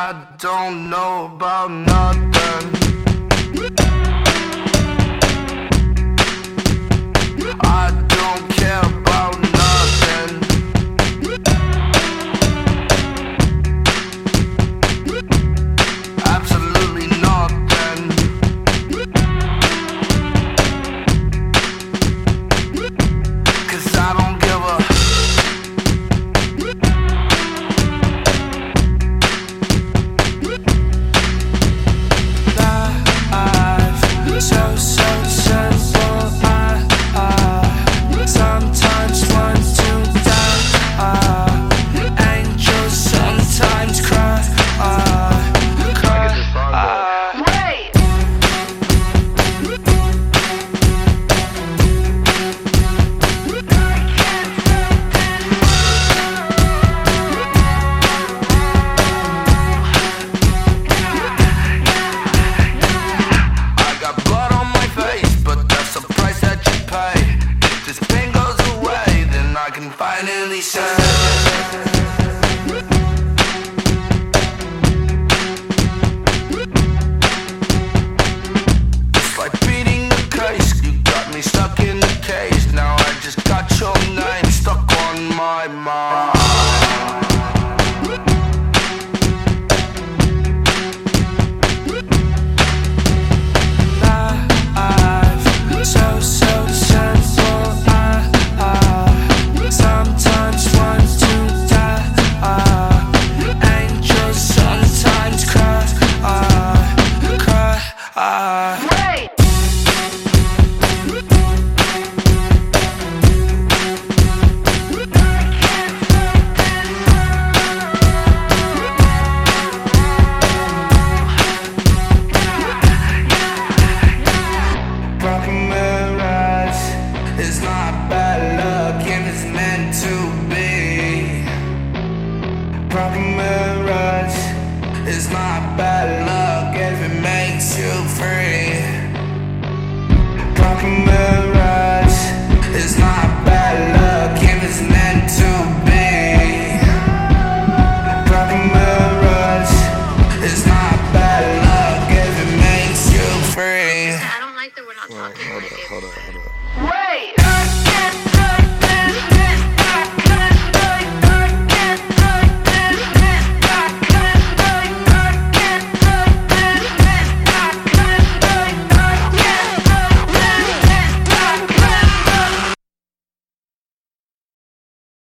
I don't know about nothing. I don't care about nothing. Absolutely nothing. 'Cause I don't give a finally say it's like beating the case. You got me stuck in the cage. Now I just got your name stuck on my mind. It's not bad luck and it's meant to be. Broken mirrors, it's not bad luck if it makes you free.